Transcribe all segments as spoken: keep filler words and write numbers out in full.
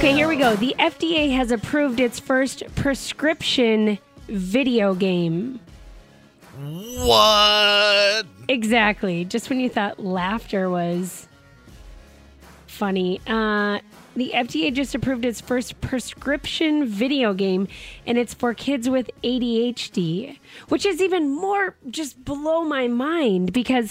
Okay, here we go. The F D A has approved its first prescription video game. What? Exactly. Just when you thought laughter was funny. Uh, the F D A just approved its first prescription video game, and it's for kids with A D H D, which is even more just below my mind because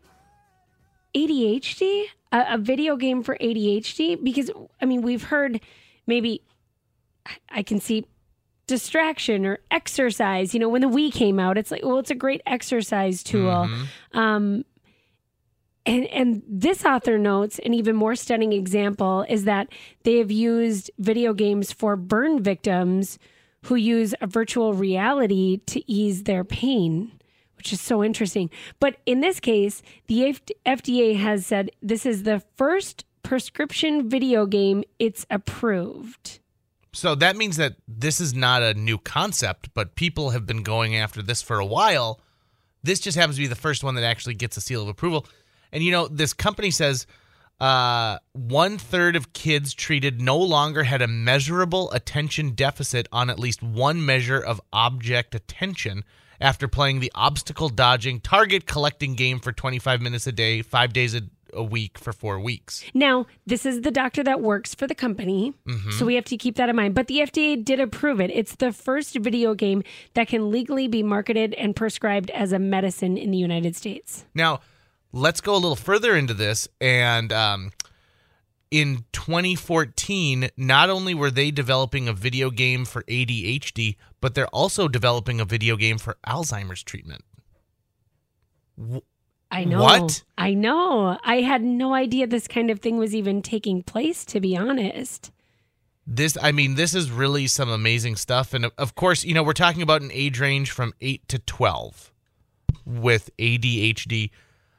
A D H D, a, a video game for A D H D, because, I mean, we've heard maybe, I can see distraction or exercise. You know, when the Wii came out, it's like, well, it's a great exercise tool. Mm-hmm. Um, and, and this author notes an even more stunning example is that they have used video games for burn victims who use a virtual reality to ease their pain, which is so interesting. But in this case, the F D A has said this is the first prescription video game it's approved. So that means that this is not a new concept, but people have been going after this for a while. This just happens to be the first one that actually gets a seal of approval. And, you know, this company says uh, one third of kids treated no longer had a measurable attention deficit on at least one measure of object attention after playing the obstacle dodging target collecting game for twenty-five minutes a day, five days a, a week for four weeks. Now, this is the doctor that works for the company, mm-hmm. so we have to keep that in mind. But the F D A did approve it. It's the first video game that can legally be marketed and prescribed as a medicine in the United States. Now, let's go a little further into this. And um, in twenty fourteen, not only were they developing a video game for A D H D, but they're also developing a video game for Alzheimer's treatment. W- I know. What? I know. I had no idea this kind of thing was even taking place, to be honest. This, I mean, this is really some amazing stuff. And of course, you know, we're talking about an age range from eight to twelve with A D H D.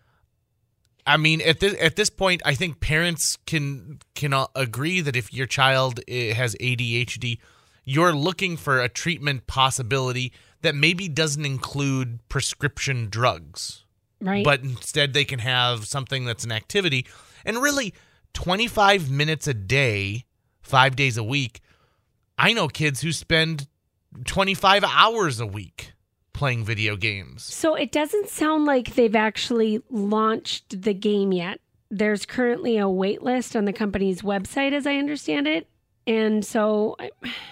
I mean, at this at this point, I think parents can can agree that if your child has A D H D, you're looking for a treatment possibility that maybe doesn't include prescription drugs. Right. But instead they can have something that's an activity. And really, twenty-five minutes a day, five days a week, I know kids who spend twenty-five hours a week playing video games. So it doesn't sound like they've actually launched the game yet. There's currently a wait list on the company's website, as I understand it. And so I,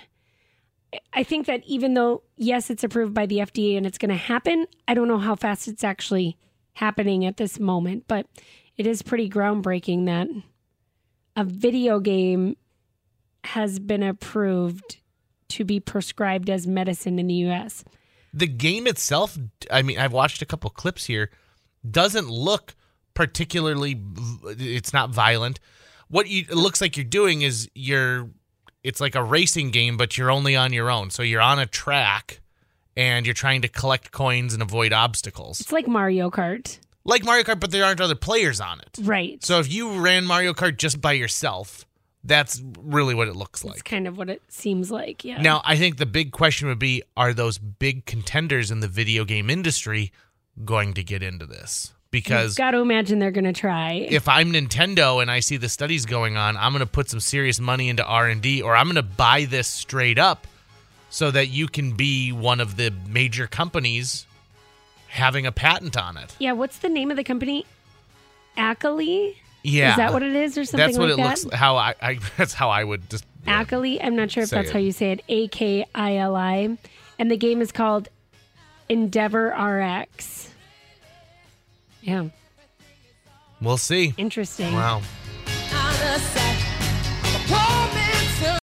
I think that even though, yes, it's approved by the F D A and it's going to happen, I don't know how fast it's actually happening at this moment. But it is pretty groundbreaking that a video game has been approved to be prescribed as medicine in the U S. The game itself, I mean, I've watched a couple clips here, doesn't look particularly, it's not violent. What you, it looks like you're doing is you're, it's like a racing game, but you're only on your own. So you're on a track and you're trying to collect coins and avoid obstacles. It's like Mario Kart. Like Mario Kart, but there aren't other players on it. Right. So if you ran Mario Kart just by yourself, that's really what it looks like. It's kind of what it seems like, yeah. Now, I think the big question would be, are those big contenders in the video game industry going to get into this? Because you've got to imagine they're going to try. If I'm Nintendo and I see the studies going on, I'm going to put some serious money into R and D, or I'm going to buy this straight up so that you can be one of the major companies having a patent on it. Yeah, what's the name of the company? Ackley? Yeah. Is that what it is or something like that? That's what it looks how I, I that's how I would just yeah, Ackley? I'm not sure if that's it. how you say it. A K I L I. And the game is called Endeavor R X. Yeah. We'll see. Interesting. Wow.